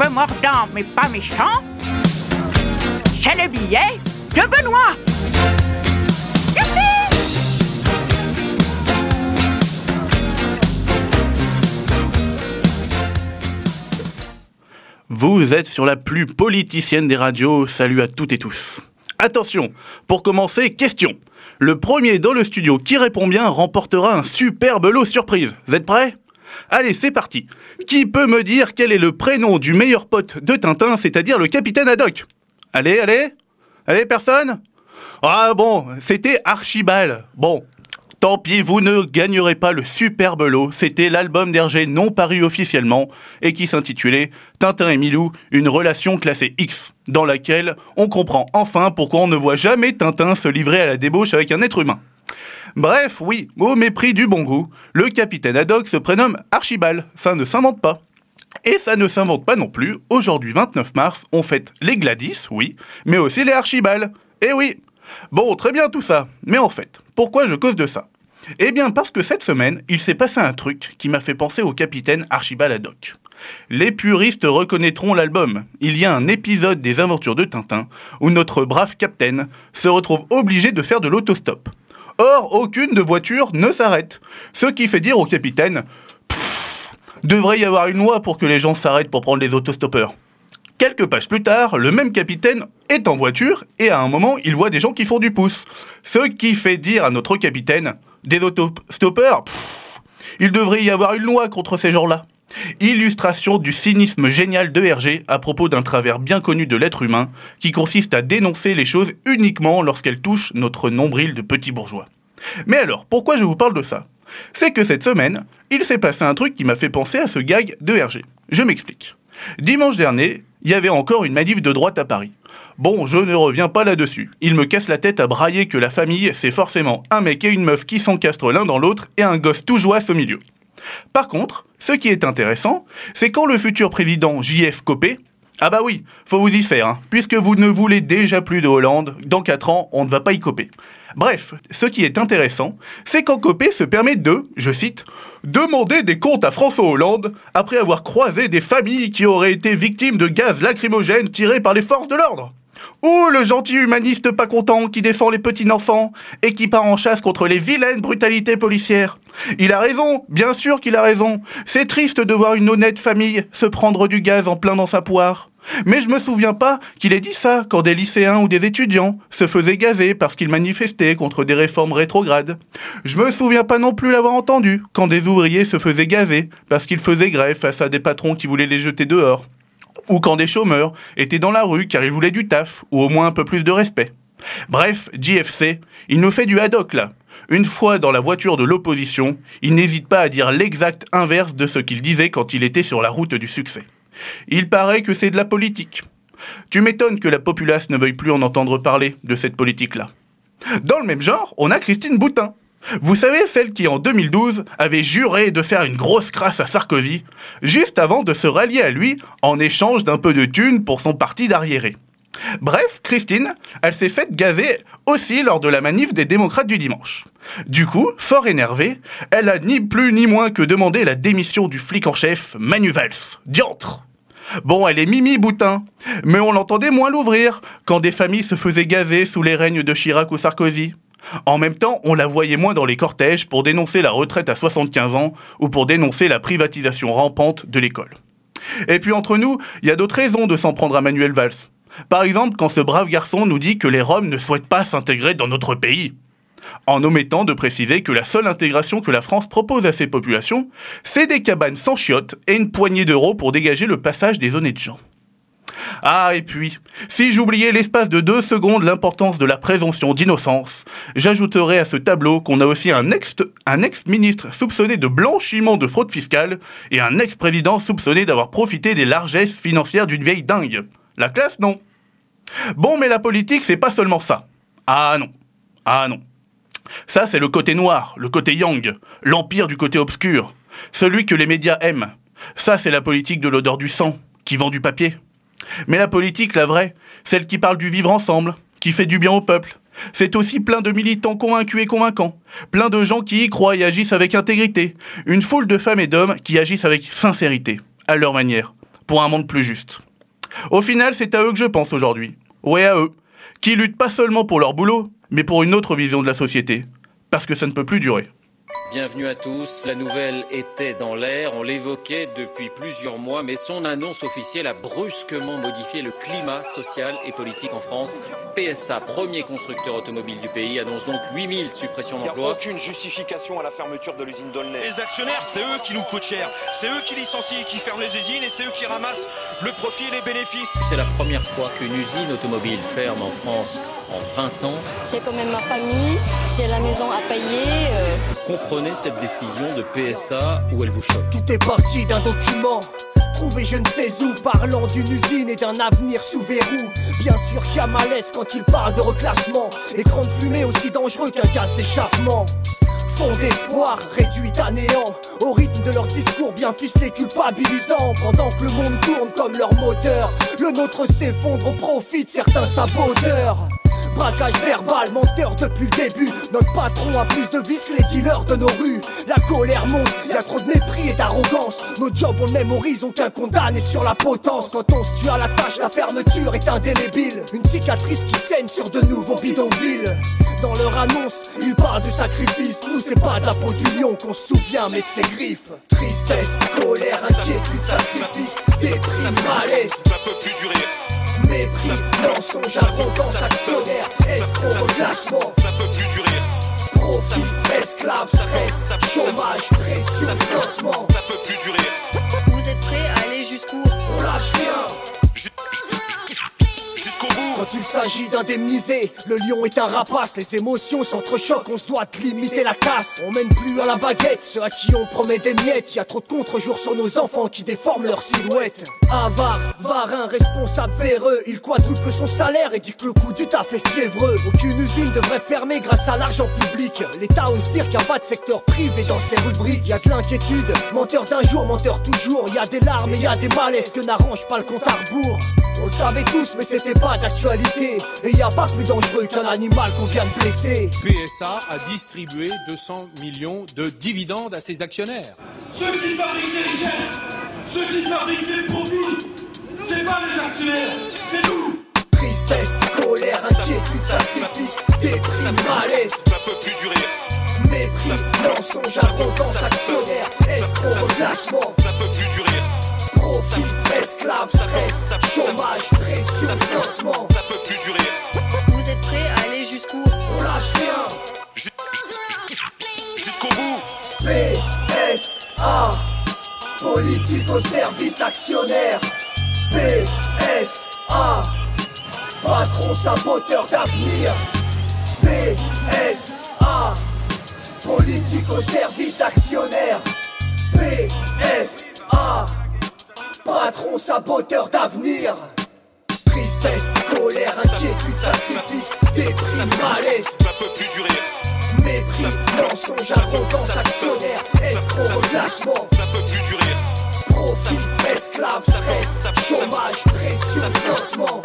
peu mordant mais pas méchant, c'est le billet de Benoît. Vous êtes sur la plus politicienne des radios, salut à toutes et tous. Attention, pour commencer, question. Le premier dans le studio qui répond bien remportera un superbe lot surprise. Vous êtes prêts ? Allez, c'est parti. Qui peut me dire quel est le prénom du meilleur pote de Tintin, c'est-à-dire le capitaine Haddock ? Allez, personne ? Ah bon, c'était Archibald. Bon, tant pis, vous ne gagnerez pas le superbe lot. C'était l'album d'Hergé non paru officiellement et qui s'intitulait Tintin et Milou, une relation classée X, dans laquelle on comprend enfin pourquoi on ne voit jamais Tintin se livrer à la débauche avec un être humain. Bref, oui, au mépris du bon goût, le capitaine Haddock se prénomme Archibald, ça ne s'invente pas. Et ça ne s'invente pas non plus, aujourd'hui 29 mars, on fête les Gladys, oui, mais aussi les Archibald. Eh oui. Bon, très bien tout ça, mais en fait, pourquoi je cause de ça ? Eh bien parce que cette semaine, il s'est passé un truc qui m'a fait penser au capitaine Archibald Haddock. Les puristes reconnaîtront l'album. Il y a un épisode des aventures de Tintin où notre brave capitaine se retrouve obligé de faire de l'autostop. Or, aucune de voiture ne s'arrête. Ce qui fait dire au capitaine « devrait y avoir une loi pour que les gens s'arrêtent pour prendre les autostoppeurs ». Quelques pages plus tard, le même capitaine est en voiture et à un moment, il voit des gens qui font du pouce. Ce qui fait dire à notre capitaine « des autostoppeurs, il devrait y avoir une loi contre ces gens-là ». Illustration du cynisme génial de Hergé à propos d'un travers bien connu de l'être humain qui consiste à dénoncer les choses uniquement lorsqu'elles touchent notre nombril de petits bourgeois. Mais alors, pourquoi je vous parle de ça ? C'est que cette semaine, il s'est passé un truc qui m'a fait penser à ce gag de Hergé. Je m'explique. Dimanche dernier, il y avait encore une manif de droite à Paris. Bon, je ne reviens pas là-dessus. Il me casse la tête à brailler que la famille, c'est forcément un mec et une meuf qui s'encastrent l'un dans l'autre et un gosse tout jouasse au milieu. Par contre, ce qui est intéressant, c'est quand le futur président JF Copé, ah bah oui, faut vous y faire, puisque vous ne voulez déjà plus de Hollande, dans 4 ans, on ne va pas y coper. Bref, ce qui est intéressant, c'est quand Copé se permet de, je cite, « demander des comptes à François Hollande après avoir croisé des familles qui auraient été victimes de gaz lacrymogènes tirés par les forces de l'ordre ». Ou le gentil humaniste pas content qui défend les petits-enfants et qui part en chasse contre les vilaines brutalités policières. Il a raison, bien sûr qu'il a raison. C'est triste de voir une honnête famille se prendre du gaz en plein dans sa poire. Mais je me souviens pas qu'il ait dit ça quand des lycéens ou des étudiants se faisaient gazer parce qu'ils manifestaient contre des réformes rétrogrades. Je me souviens pas non plus l'avoir entendu quand des ouvriers se faisaient gazer parce qu'ils faisaient grève face à des patrons qui voulaient les jeter dehors. Ou quand des chômeurs étaient dans la rue car ils voulaient du taf, ou au moins un peu plus de respect. Bref, JFC, il nous fait du Haddock là. Une fois dans la voiture de l'opposition, il n'hésite pas à dire l'exact inverse de ce qu'il disait quand il était sur la route du succès. Il paraît que c'est de la politique. Tu m'étonnes que la populace ne veuille plus en entendre parler de cette politique-là. Dans le même genre, on a Christine Boutin. Vous savez, celle qui en 2012 avait juré de faire une grosse crasse à Sarkozy, juste avant de se rallier à lui en échange d'un peu de thunes pour son parti d'arriérés. Bref, Christine, elle s'est faite gazer aussi lors de la manif des démocrates du dimanche. Du coup, fort énervée, elle a ni plus ni moins que demandé la démission du flic en chef, Manu Valls. Diantre! Bon, elle est Mimi Boutin, mais on l'entendait moins l'ouvrir quand des familles se faisaient gazer sous les règnes de Chirac ou Sarkozy. En même temps, on la voyait moins dans les cortèges pour dénoncer la retraite à 75 ans ou pour dénoncer la privatisation rampante de l'école. Et puis entre nous, il y a d'autres raisons de s'en prendre à Manuel Valls. Par exemple, quand ce brave garçon nous dit que les Roms ne souhaitent pas s'intégrer dans notre pays. En omettant de préciser que la seule intégration que la France propose à ces populations, c'est des cabanes sans chiottes et une poignée d'euros pour dégager le passage des honnêtes gens. Ah, et puis, si j'oubliais l'espace de 2 secondes l'importance de la présomption d'innocence, j'ajouterais à ce tableau qu'on a aussi un ex-ministre soupçonné de blanchiment de fraude fiscale et un ex-président soupçonné d'avoir profité des largesses financières d'une vieille dingue. La classe, non. Bon, mais la politique, c'est pas seulement ça. Ah non. Ça, c'est le côté noir, le côté yang, l'empire du côté obscur, celui que les médias aiment. Ça, c'est la politique de l'odeur du sang, qui vend du papier. Mais la politique, la vraie, celle qui parle du vivre ensemble, qui fait du bien au peuple, c'est aussi plein de militants convaincus et convaincants, plein de gens qui y croient et agissent avec intégrité, une foule de femmes et d'hommes qui agissent avec sincérité, à leur manière, pour un monde plus juste. Au final, c'est à eux que je pense aujourd'hui. Ouais, à eux, qui luttent pas seulement pour leur boulot, mais pour une autre vision de la société. Parce que ça ne peut plus durer. Bienvenue à tous, la nouvelle était dans l'air, on l'évoquait depuis plusieurs mois, mais son annonce officielle a brusquement modifié le climat social et politique en France. PSA, premier constructeur automobile du pays, annonce donc 8000 suppressions d'emplois. Il n'y a aucune justification à la fermeture de l'usine d'Aulnay. Les actionnaires, c'est eux qui nous coûtent cher, c'est eux qui licencient, qui ferment les usines et c'est eux qui ramassent le profit et les bénéfices. C'est la première fois qu'une usine automobile ferme en France en 20 ans. J'ai quand même ma famille, j'ai la maison à payer. Comprenez cette décision de PSA ou elle vous choque? Tout est parti d'un document trouvé je ne sais où, parlant d'une usine et d'un avenir sous verrou. Bien sûr qu'il y a malaise quand il parle de reclassement. Écran de fumée aussi dangereux qu'un gaz d'échappement. Fond d'espoir réduit à néant, au rythme de leur discours bien ficelé culpabilisant. Pendant que le monde tourne comme leur moteur, le nôtre s'effondre au profit de certains saboteurs. Braquage verbal, menteur depuis le début. Notre patron a plus de vices que les dealers de nos rues. La colère monte, y'a trop de mépris et d'arrogance. Nos jobs ont le même horizon qu'un condamné sur la potence. Quand on se tue à la tâche, la fermeture est indélébile. Une cicatrice qui saigne sur de nouveaux bidonvilles. Dans leur annonce, ils parlent de sacrifice. Nous c'est pas de la peau du lion qu'on se souvient mais de ses griffes. Tristesse, colère, inquiétude, sacrifice, déprime, malaise. Ça peut plus durer. Mépris, mensonge, arrogance, actionnaire, escroc, relâchement. Ça peut plus durer. Profit, esclave, stress, chômage, pression, flottement. Ça peut plus durer. Vous êtes prêts à aller jusqu'où? On lâche rien. Jusqu'au bout. Quand il s'agit d'indemniser, le lion est un rapace. Les émotions s'entrechoquent, on se doit de limiter la casse. On mène plus à la baguette ceux à qui on promet des miettes. Y'a trop de contre-jours sur nos enfants qui déforment leur silhouette. Avare, varin, responsable véreux, il quadruple son salaire et dit que le coût du taf est fiévreux. Aucune usine devrait fermer grâce à l'argent public. L'État ose dire qu'il n'y a pas de secteur privé dans ses rubriques. Y'a de l'inquiétude, menteur d'un jour, menteur toujours. Y'a des larmes et y'a des malaises que n'arrange pas le compte à rebours. On le savait tous mais c'était pas d'actualité. Et y a pas plus dangereux qu'un animal qu'on vient de blesser. PSA a distribué 200 millions de dividendes à ses actionnaires. Ceux qui fabriquent les richesses, ceux qui fabriquent les profits, c'est pas les actionnaires, c'est nous. Tristesse, colère, inquiétude, sacrifice, déprime, malaise. Ça peut plus durer. Mépris, mensonge, arrogance, actionnaire, escroc, relâchement. Ça peut plus durer. Profit, esclave, stress, chômage, pression, flottement. Ça peut plus durer. Vous êtes prêts à aller jusqu'où? On lâche rien. Jusqu'au bout. PSA, politique au service d'actionnaires. PSA, patron saboteur d'avenir. PSA, politique au service d'actionnaires. PSA, patron saboteur d'avenir. Tristesse, colère, inquiétude, sacrifice, déprime, malaise. Ça peut plus durer. Mépris, mensonge, arrogance, actionnaire, escroc, relâchement. Ça peut plus durer. Profit, esclave, stress, chômage, pression, flottement.